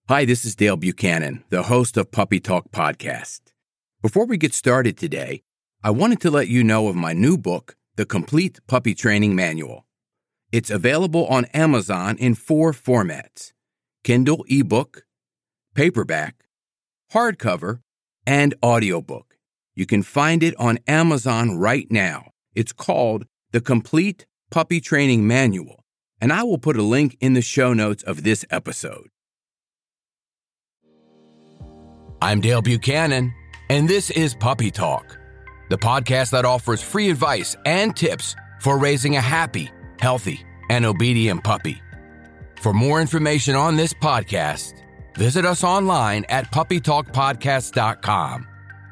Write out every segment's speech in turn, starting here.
Hi, this is Dale Buchanan, the host of Puppy Talk Podcast. Before we get started today, I wanted to let you know of my new book, The Complete Puppy Training Manual. It's available on Amazon in 4 formats: Kindle ebook, paperback, hardcover, and audiobook. You can find it on Amazon right now. It's called The Complete Puppy Training Manual, and I will put a link in the show notes of this episode. I'm Dale Buchanan, and this is Puppy Talk, the podcast that offers free advice and tips for raising a happy, healthy, and obedient puppy. For more information on this podcast, visit us online at puppytalkpodcast.com.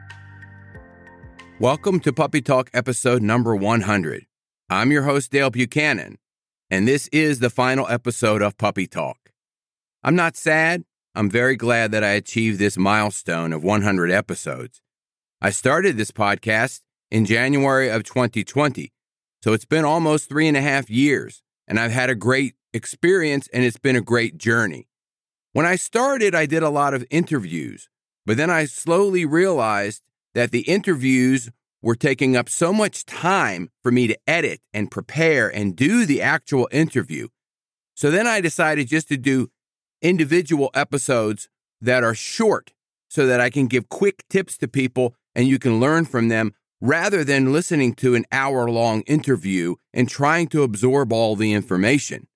Welcome to Puppy Talk episode number 100. I'm your host, Dale Buchanan, and this is the final episode of Puppy Talk. I'm not sad. I'm very glad that I achieved this milestone of 100 episodes. I started this podcast in January of 2020, so it's been almost 3.5 years, and I've had a great experience, and it's been a great journey. When I started, I did a lot of interviews, but then I slowly realized that the interviews were taking up so much time for me to edit and prepare and do the actual interview. So then I decided just to do individual episodes that are short so that I can give quick tips to people and you can learn from them rather than listening to an hour-long interview and trying to absorb all the information.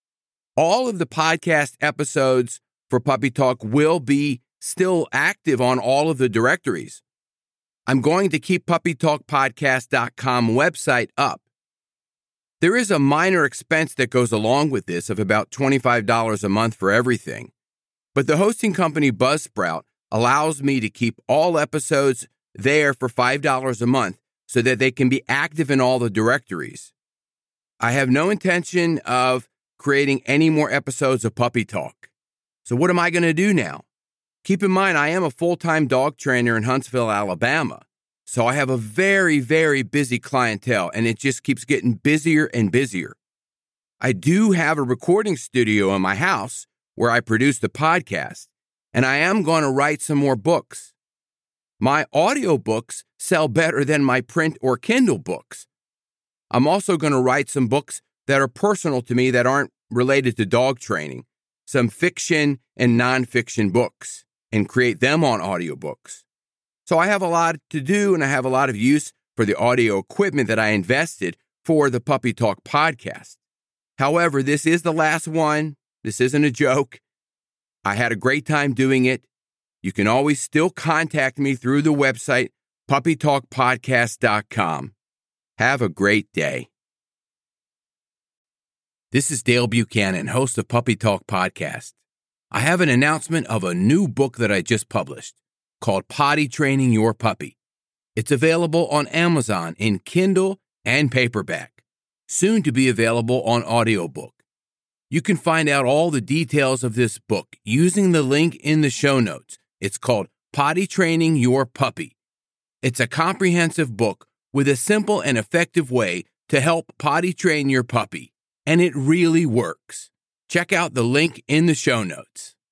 All of the podcast episodes for Puppy Talk will be still active on all of the directories. I'm going to keep puppytalkpodcast.com website up. There is a minor expense that goes along with this of about $25 a month for everything. But the hosting company Buzzsprout allows me to keep all episodes there for $5 a month so that they can be active in all the directories. I have no intention of creating any more episodes of Puppy Talk. So what am I going to do now? Keep in mind, I am a full-time dog trainer in Huntsville, Alabama. So I have a very, very busy clientele, and it just keeps getting busier and busier. I do have a recording studio in my house where I produce the podcast, and I am going to write some more books. My audiobooks sell better than my print or Kindle books. I'm also going to write some books that are personal to me that aren't related to dog training, some fiction and nonfiction books, and create them on audiobooks. So I have a lot to do, and I have a lot of use for the audio equipment that I invested for the Puppy Talk podcast. However, this is the last one. This isn't a joke. I had a great time doing it. You can always still contact me through the website, puppytalkpodcast.com. Have a great day. This is Dale Buchanan, host of Puppy Talk Podcast. I have an announcement of a new book that I just published called Potty Training Your Puppy. It's available on Amazon in Kindle and paperback, soon to be available on audiobook. You can find out all the details of this book using the link in the show notes. It's called Potty Training Your Puppy. It's a comprehensive book with a simple and effective way to help potty train your puppy, and it really works. Check out the link in the show notes.